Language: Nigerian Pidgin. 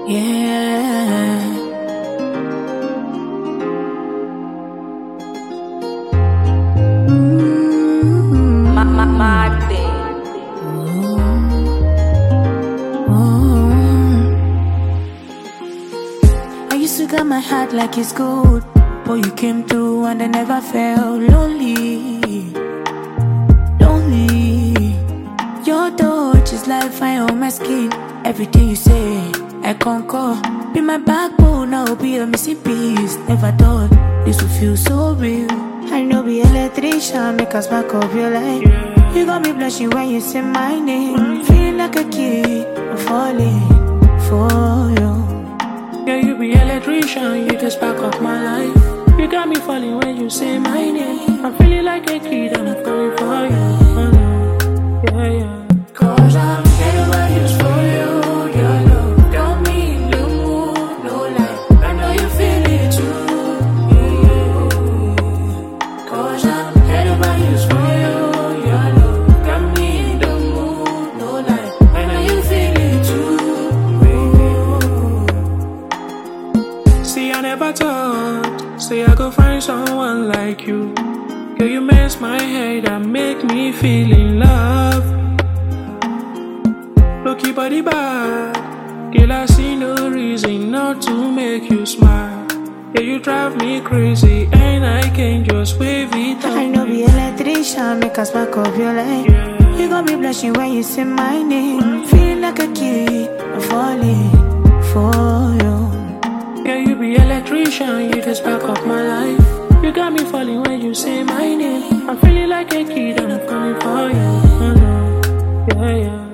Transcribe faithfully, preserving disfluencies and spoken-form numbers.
Yeah. Mm-hmm. Ma- ma- Mad thing. I used to got my heart like it's gold, but you came through and I never felt lonely. Lonely. Your touch is like fire on my skin. Everything you say, I concur. Be my backbone, I'll be a missing piece. Never thought this would feel so real. I know be electrician, make us back up your life. You got me blushing when you say my name. Feeling like a kid, I'm falling for you. Yeah, you be electrician, you just back up my life. You got me falling when you say my name. I'm feeling like a kid and I'm falling for you. Oh, no. Yeah, yeah. Cause I'm everybody's for you. Your love got me in the mood, no lie. I know you feel it too. Yeah. Cause I'm everybody's for you. Your love got me in the mood, no lie. I know you feel it too. See, I never thought, say I go find someone like you. Girl, you mess my head and make me feel in love. Look your body bad, girl, I see no reason not to make you smile. Yeah, you drive me crazy and I can't just wave it I off. know be electrician, make us back up your life. Yeah. You got me blushing when you say my name. Feeling like a kid, I'm falling for you. Yeah, you be electrician, you just back up my life. You got me falling when you say my name. I'm feeling like a kid and I'm falling for you. Oh, no. Yeah, yeah.